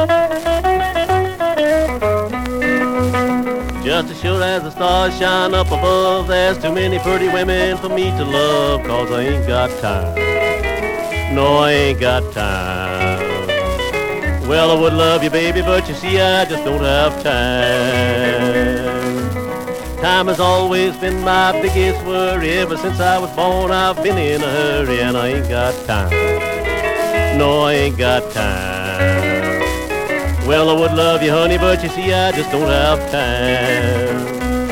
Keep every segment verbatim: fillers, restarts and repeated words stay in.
Just as sure as the stars shine up above, there's too many pretty women for me to love, 'cause I ain't got time. No, I ain't got time. Well, I would love you, baby, but you see, I just don't have time. Time has always been my biggest worry. Ever since I was born, I've been in a hurry, and I ain't got time. No, I ain't got time. Well, I would love you, honey, but you see, I just don't have time.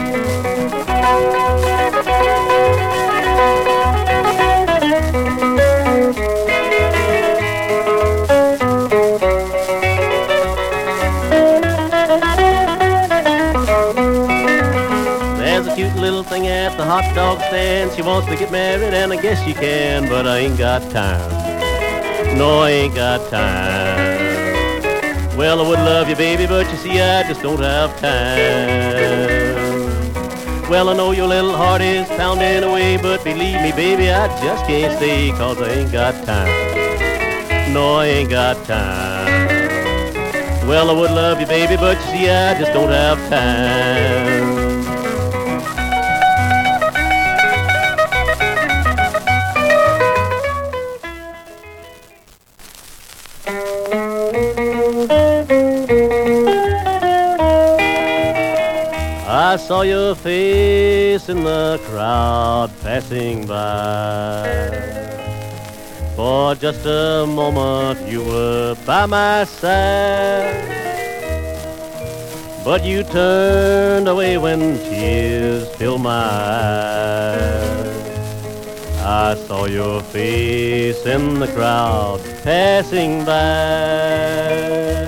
There's a cute little thing at the hot dog stand. She wants to get married, and I guess she can, but I ain't got time. No, I ain't got time. Well, I would love you, baby, but you see, I just don't have time. Well, I know your little heart is pounding away, but believe me, baby, I just can't stay, 'cause I ain't got time. No, I ain't got time. Well, I would love you, baby, but you see, I just don't have time. I saw your face in the crowd passing by. For just a moment you were by my side, but you turned away when tears filled my eyes. I saw your face in the crowd passing by.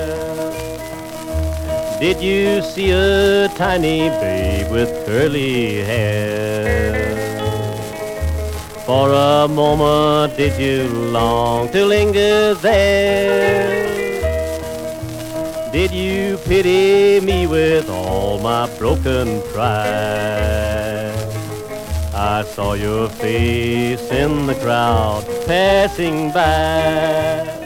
Did you see a tiny babe with curly hair? For a moment did you long to linger there? Did you pity me with all my broken pride? I saw your face in the crowd passing by.